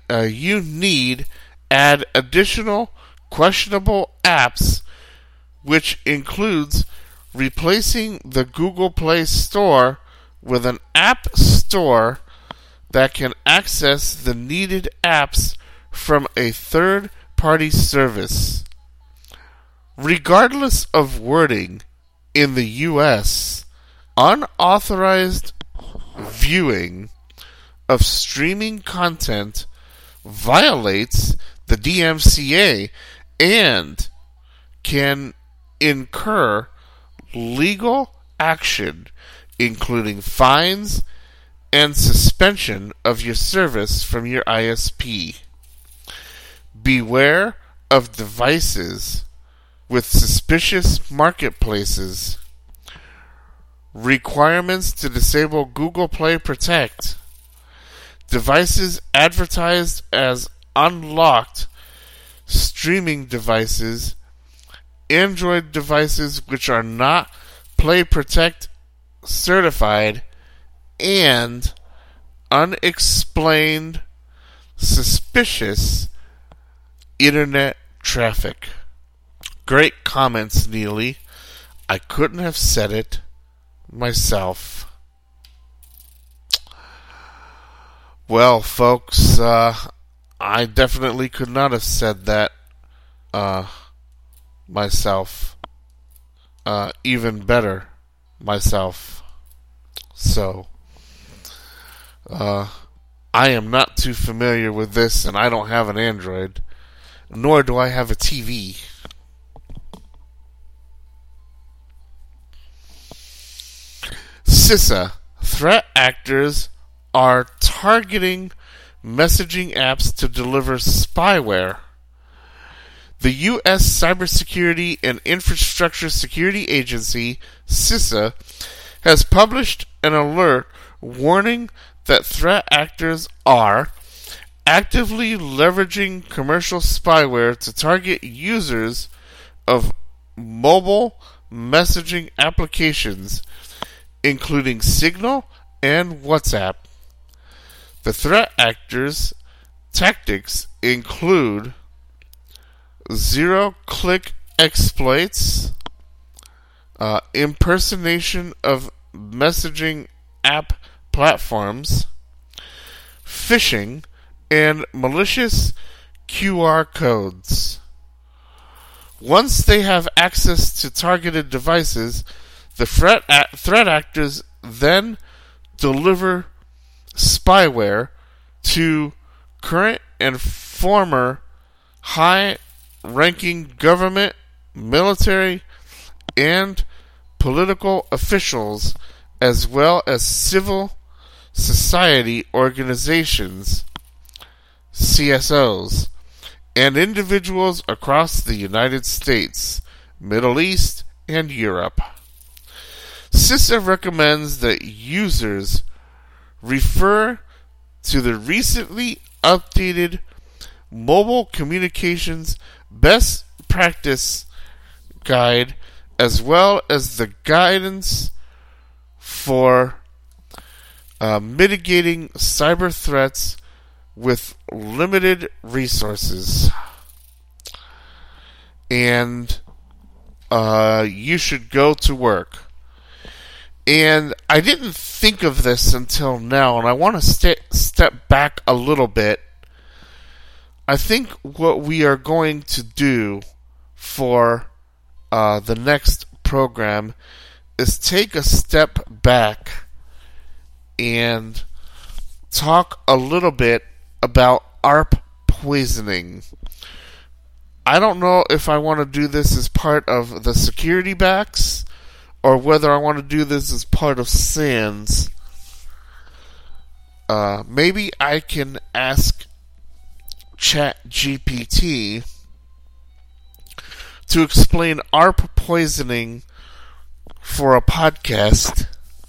[SPEAKER 1] additional questionable apps, which includes replacing the Google Play Store with an app store that can access the needed apps from a third-party service. Regardless of wording, in the U.S., unauthorized viewing of streaming content violates the DMCA and can incur legal action, including fines and suspension of your service from your ISP. Beware of devices with suspicious marketplaces. Requirements to disable Google Play Protect. Devices advertised as unlocked streaming devices, Android devices which are not Play Protect certified, and unexplained suspicious internet traffic. Great comments, Neely. I couldn't have said it myself. Well, folks, I definitely could not have said that myself even better myself. So, I am not too familiar with this, and I don't have an Android, nor do I have a TV. CISA, threat actors are targeting messaging apps to deliver spyware. The U.S. Cybersecurity and Infrastructure Security Agency, CISA, has published an alert warning that threat actors are actively leveraging commercial spyware to target users of mobile messaging applications, including Signal and WhatsApp. The threat actors' tactics include zero-click exploits, impersonation of messaging app platforms, phishing, and malicious QR codes. Once they have access to targeted devices, the threat actors then deliver spyware to current and former high-ranking government, military, and political officials, as well as civil society organizations, CSOs, and individuals across the United States, Middle East, and Europe. CISA recommends that users refer to the recently updated Mobile Communications Best Practice Guide, as well as the guidance for mitigating cyber threats with limited resources. And you should go to work. And I didn't think of this until now, and I want to step back a little bit. I think what we are going to do for the next program is take a step back and talk a little bit about ARP poisoning. I don't know if I want to do this as part of the security backs or whether I want to do this as part of SANS. Maybe I can ask ChatGPT to explain ARP poisoning for a podcast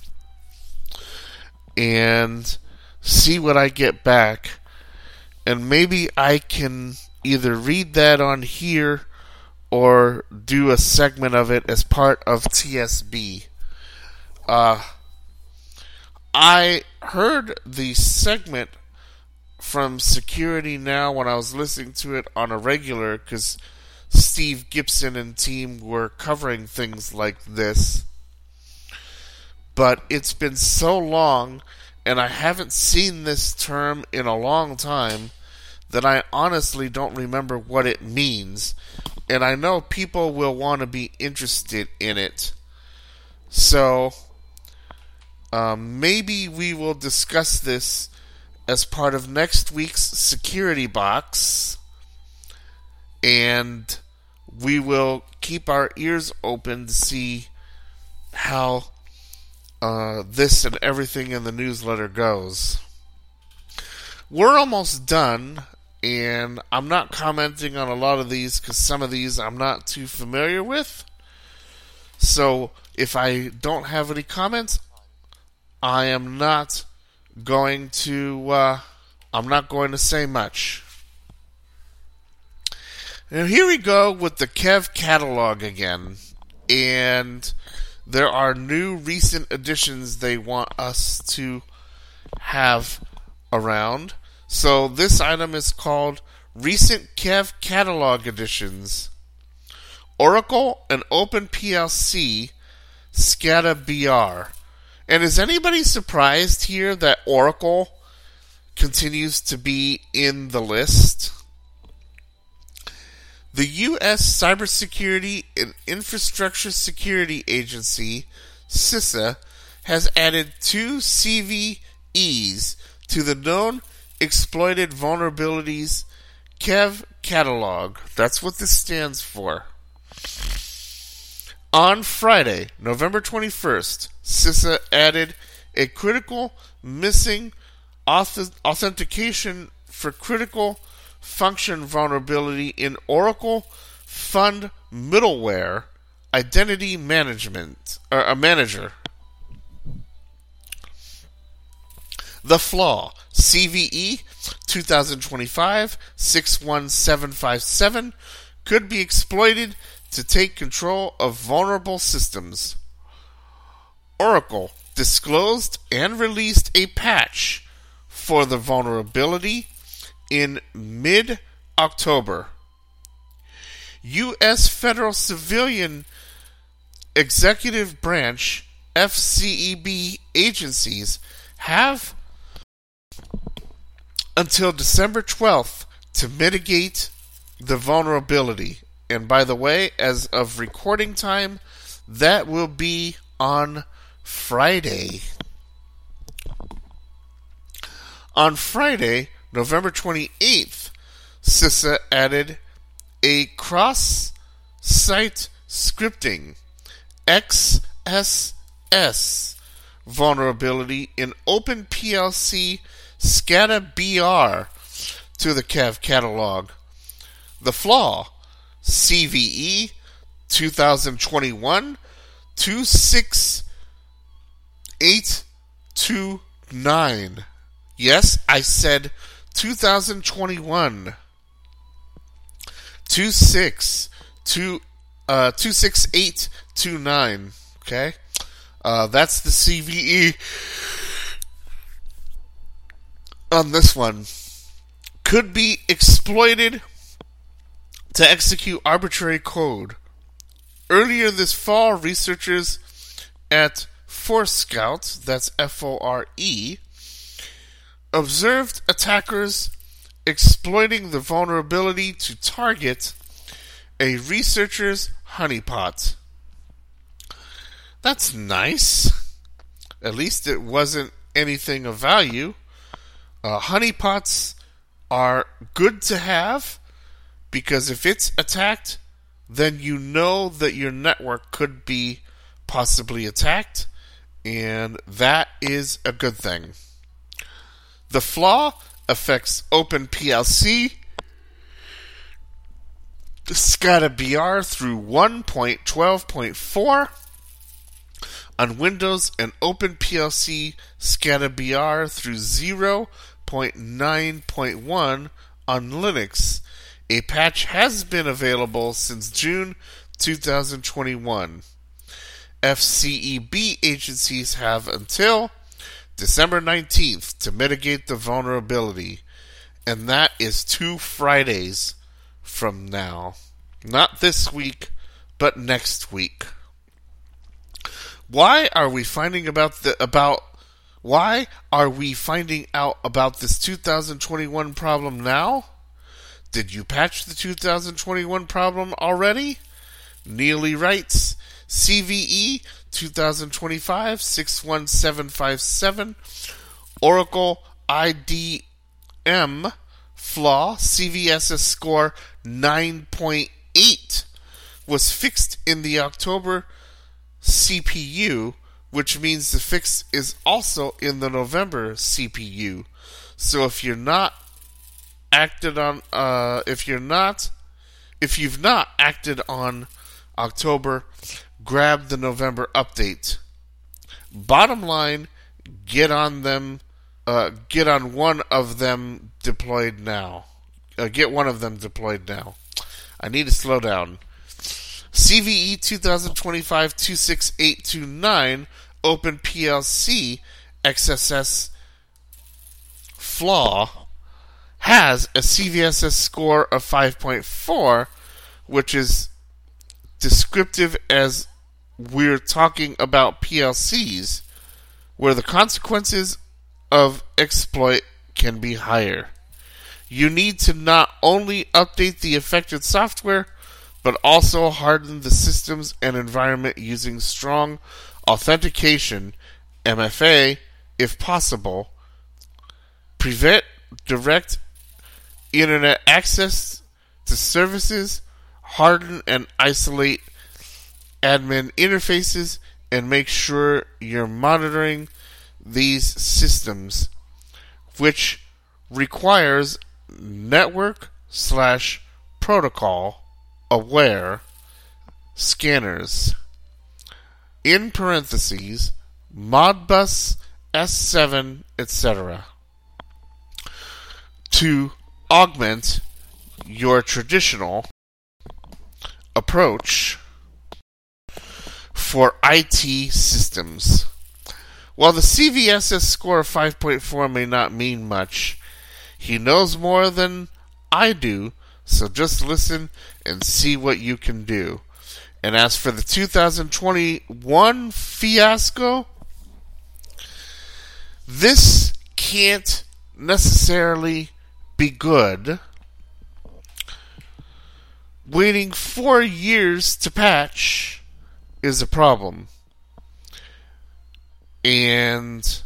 [SPEAKER 1] and see what I get back. And maybe I can either read that on here or do a segment of it as part of TSB. I heard the segment from Security Now when I was listening to it on a regular, because Steve Gibson and team were covering things like this. But it's been so long, and I haven't seen this term in a long time, that I honestly don't remember what it means. And I know people will want to be interested in it. So, maybe we will discuss this as part of next week's Security Box. And we will keep our ears open to see how this and everything in the newsletter goes. We're almost done, and I'm not commenting on a lot of these because some of these I'm not too familiar with. So if I don't have any comments, I am not going to say much. And here we go with the Kev catalog again. And there are new recent additions they want us to have around. So this item is called Recent Kev Catalog Additions. Oracle and OpenPLC SCADA BR. And is anybody surprised here that Oracle continues to be in the list. The U.S. Cybersecurity and Infrastructure Security Agency, CISA, has added 2 CVEs to the Known Exploited Vulnerabilities KEV catalog. That's what this stands for. On Friday, November 21st, CISA added a critical missing authentication for critical function vulnerability in Oracle Fund Middleware Identity Management Manager. The flaw, CVE 2025-61757, could be exploited to take control of vulnerable systems. Oracle disclosed and released a patch for the vulnerability in mid-October. U.S. Federal Civilian Executive Branch FCEB agencies have until December 12th to mitigate the vulnerability. And by the way, as of recording time, that will be on Friday. On Friday, November 28th, CISA added a cross-site scripting XSS vulnerability in OpenPLC SCADA BR to the KEV catalog. The flaw, CVE 2021-26829. Yes, I said 2021. 26829. Okay? That's the CVE on this one. Could be exploited to execute arbitrary code. Earlier this fall, researchers at Forescout, that's FORE, observed attackers exploiting the vulnerability to target a researcher's honeypot. That's nice. At least it wasn't anything of value. Honeypots are good to have because if it's attacked, then you know that your network could be possibly attacked, and that is a good thing. The flaw affects OpenPLC, SCADA BR through 1.12.4 on Windows and OpenPLC SCADA BR through 0.9.1 on Linux. A patch has been available since June 2021. FCEB agencies have until December 19th to mitigate the vulnerability, and that is 2 Fridays from now. Not this week, but next week. Why are we finding out about this 2021 problem now? Did you patch the 2021 problem already? Neely writes, CVE 2025-61757, Oracle IDM flaw, CVSS score 9.8, was fixed in the October CPU, which means the fix is also in the November CPU. So if you've not acted on October, grab the November update. Bottom line, get on one of them deployed now. Get one of them deployed now. I need to slow down. CVE 2025-26829 OpenPLC XSS flaw has a CVSS score of 5.4, which is descriptive as we're talking about PLCs, where the consequences of exploit can be higher. You need to not only update the affected software, but also harden the systems and environment using strong authentication, MFA, if possible. Prevent direct internet access to services, harden and isolate admin interfaces, and make sure you're monitoring these systems, which requires network/protocol aware scanners. In parentheses, Modbus S7, etc. to augment your traditional approach for IT systems. While the CVSS score of 5.4 may not mean much, he knows more than I do, so just listen and see what you can do. And as for the 2021 fiasco, this can't necessarily be good. Waiting 4 years to patch is a problem. And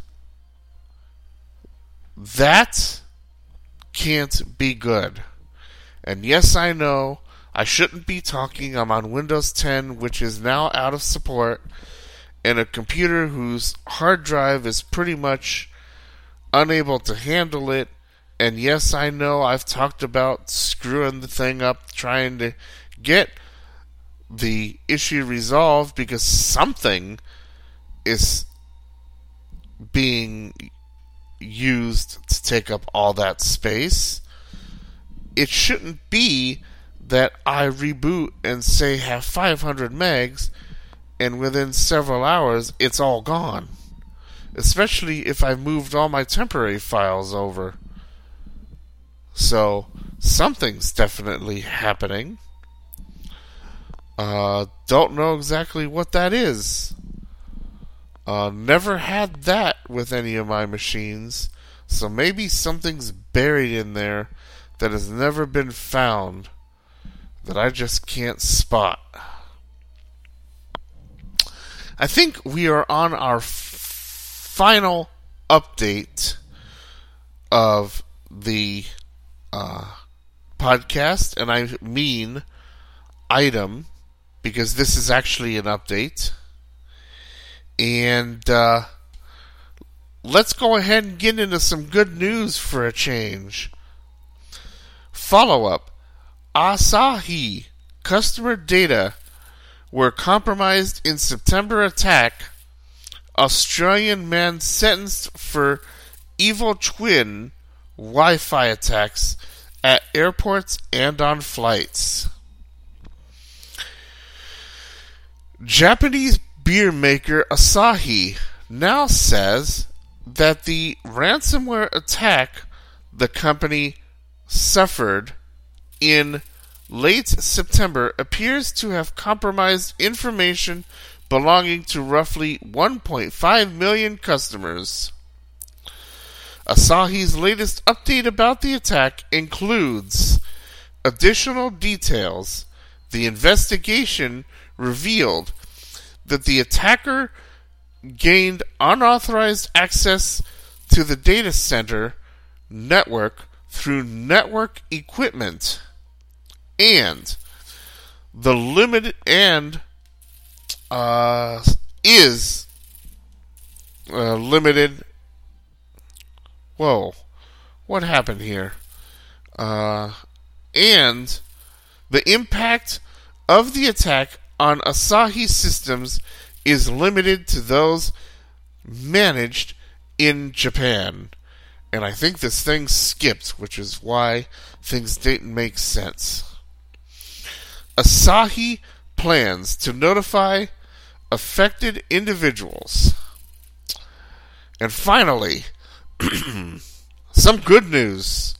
[SPEAKER 1] that can't be good. And yes, I know I shouldn't be talking. I'm on Windows 10, which is now out of support, and a computer whose hard drive is pretty much unable to handle it. And yes, I know I've talked about screwing the thing up, trying to get the issue resolved because something is being used to take up all that space. It shouldn't be that I reboot and say have 500 megs and within several hours it's all gone. Especially if I moved all my temporary files over. So something's definitely happening. Don't know exactly what that is. Never had that with any of my machines, so maybe something's buried in there that has never been found that I just can't spot. I think we are on our final update of the podcast, and I mean item, because this is actually an update. And let's go ahead and get into some good news for a change. Follow-up. Asahi customer data were compromised in September attack. Australian man sentenced for evil twin Wi-Fi attacks at airports and on flights. Japanese beer maker Asahi now says that the ransomware attack the company suffered in late September appears to have compromised information belonging to roughly 1.5 million customers. Asahi's latest update about the attack includes additional details. The investigation revealed that the attacker gained unauthorized access to the data center network through network equipment, and the limited and is limited. Whoa, what happened here? And the impact of the attack on Asahi systems is limited to those managed in Japan. And I think this thing skipped, which is why things didn't make sense. Asahi plans to notify affected individuals. And finally, some good news.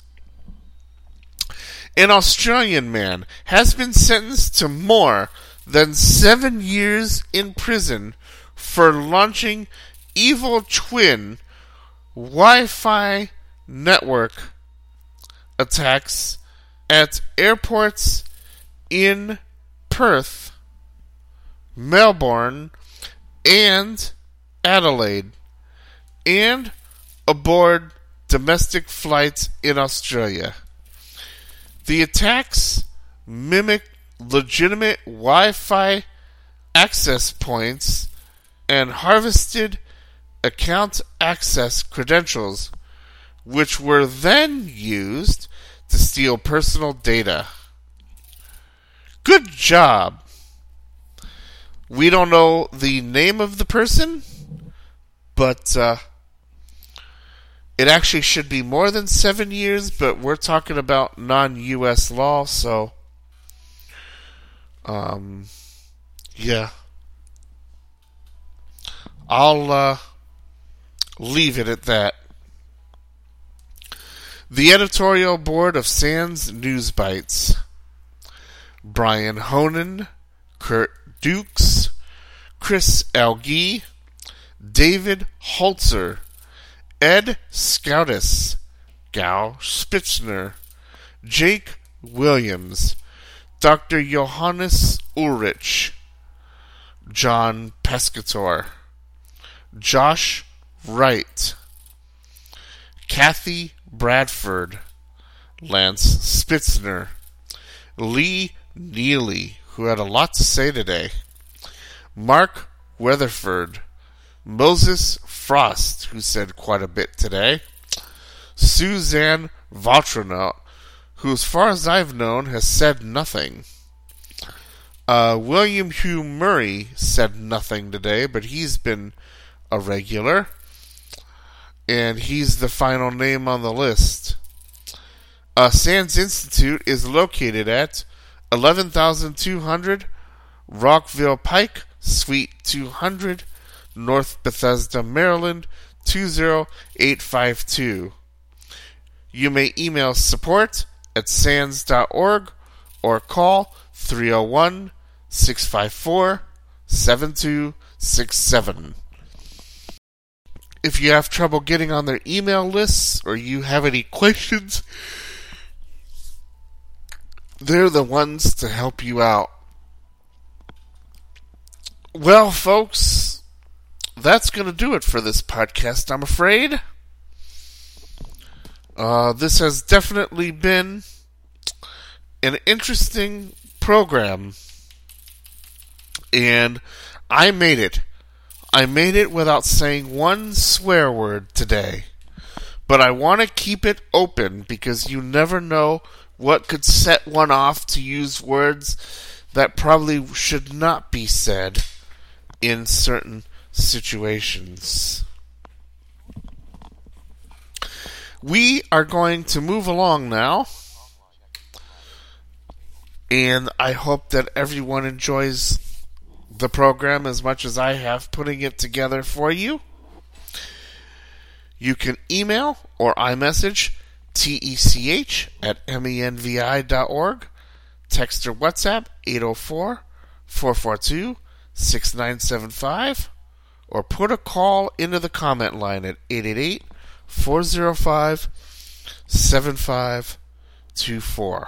[SPEAKER 1] An Australian man has been sentenced to more than 7 years in prison for launching evil twin Wi-Fi network attacks at airports in Perth, Melbourne, and Adelaide, and aboard domestic flights in Australia. The attacks mimic legitimate Wi-Fi access points and harvested account access credentials, which were then used to steal personal data. Good job! We don't know the name of the person, but it actually should be more than 7 years, but we're talking about non-U.S. law, so yeah. I'll leave it at that. The editorial board of Sans News Bites: Brian Honan, Kurt Dukes, Chris Algie, David Holzer, Ed Scoutis, Gal Spitzner, Jake Williams, Dr. Johannes Ulrich, John Pescator, Josh Wright, Kathy Bradford, Lance Spitzner, Lee Neely, who had a lot to say today, Mark Weatherford, Moses Frost, who said quite a bit today, Suzanne Vautrinot, who, as far as I've known, has said nothing. William Hugh Murray said nothing today, but he's been a regular, and he's the final name on the list. Sans Institute is located at 11,200 Rockville Pike, Suite 200, North Bethesda, Maryland, 20852. You may email support@sans.org or call 301-654-7267. If you have trouble getting on their email lists or you have any questions, they're the ones to help you out. Well, folks, that's going to do it for this podcast, I'm afraid. This has definitely been an interesting program, and I made it. I made it without saying one swear word today. But I want to keep it open because you never know what could set one off to use words that probably should not be said in certain situations. We are going to move along now, and I hope that everyone enjoys the program as much as I have putting it together for you. You can email or iMessage tech@menvi.org, text or WhatsApp 804-442-6975, or put a call into the comment line at 888-405-7524.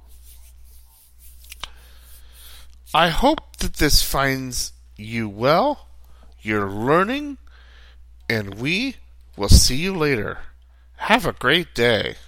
[SPEAKER 1] I hope that this finds you well, you're learning, and we will see you later. Have a great day.